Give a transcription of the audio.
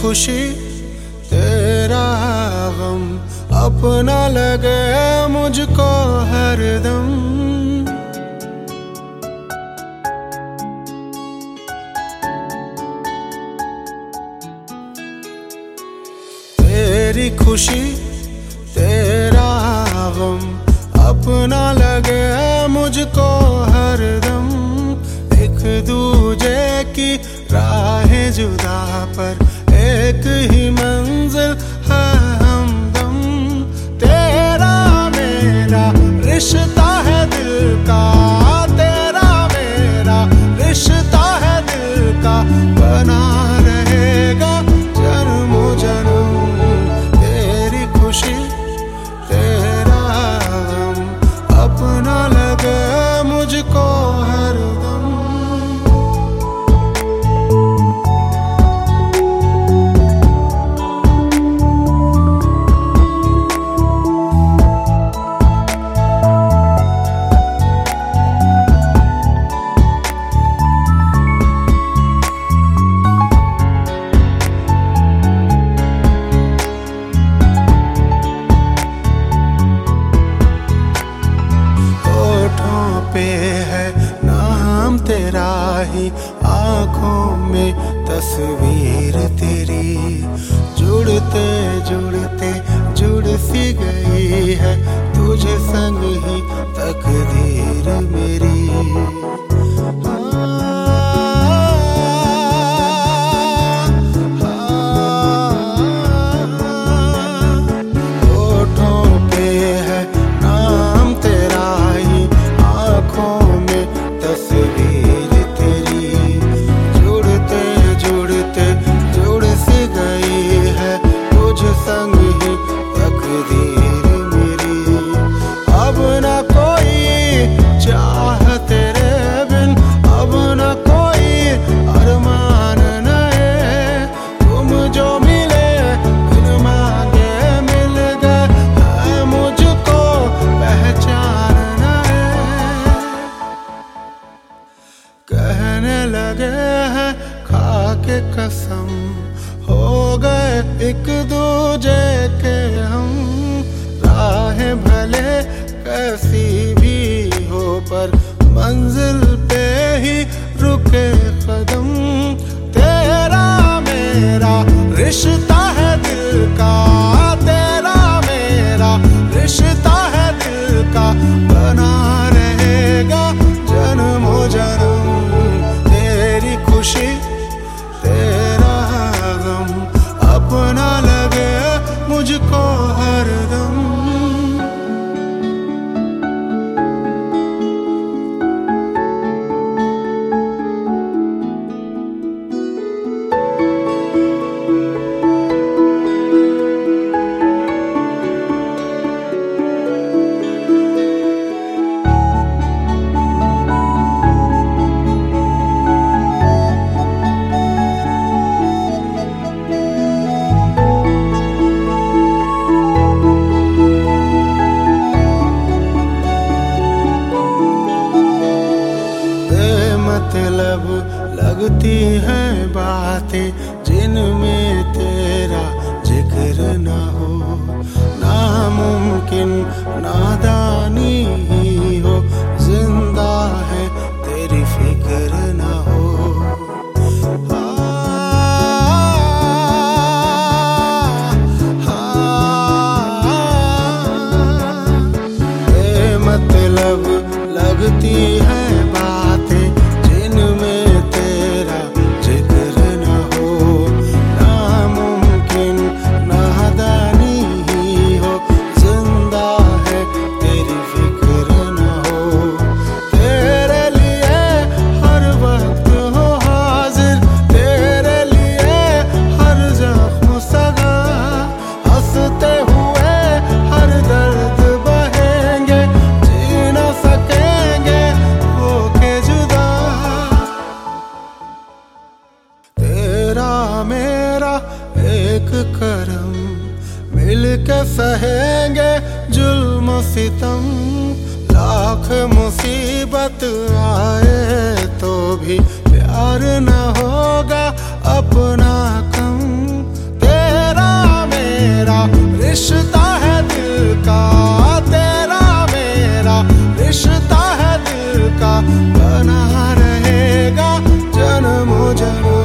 खुशी तेरा गम अपना लगे मुझको हरदम। तेरी खुशी तेरा गम अपना लगे मुझको हरदम। एक दूजे की राहें जुदा पर एक ही मंजिल है हमदम। तेरा मेरा रिश्ता है दिल का, तेरा मेरा रिश्ता है दिल का, बना रहेगा जन्मों जन्म। तेरी खुशी तेरा गम अपना लगे मुझको हरदम। है नाम तेरा ही, आंखों में तस्वीर तेरी, जुड़ते जुड़ते जुड़ सी गई है तुझे संग ही तकदीर मेरी। कहने लगे हैं खा के कसम, हो गए एक दूजे के हम। राहें भले कैसी भी हो पर मंजिल पे ही रुके कदम। तेरा मेरा रिश्ता है दिल का, तेरा मेरा रिश्ता है दिल का, बना रहेगा जन्मों जन्म। तेरी खुशी तेरा गम अपना लगे मुझको हरदम। मतलब लगती हैं बातें जिनमें तेरा जिक्र ना हो, नामुमकिन नादानी ही हो, जिंदा है तेरी फिक्र ना हो। मतलब लगती हैं बातें जिनमें तेरा जिक्र न हो, नामुमकिन नादानी ही हो, जिंदा है तेरी फिक्र न हो। तेरे लिए हर वक्त हो हाजिर, तेरे लिए हर जख्म सगा, हंसते हुए हर दर्द बहेंगे, जी न सकेंगे होके जुदा। तेरा मेरा एक करम, मिलके सहेंगे जुल्म सितम। लाख मुसीबत आए तो भी प्यार न होगा अपना कम। रिश्ता है दिल का, तेरा मेरा रिश्ता है दिल का, बना रहेगा जन्मों जन्म।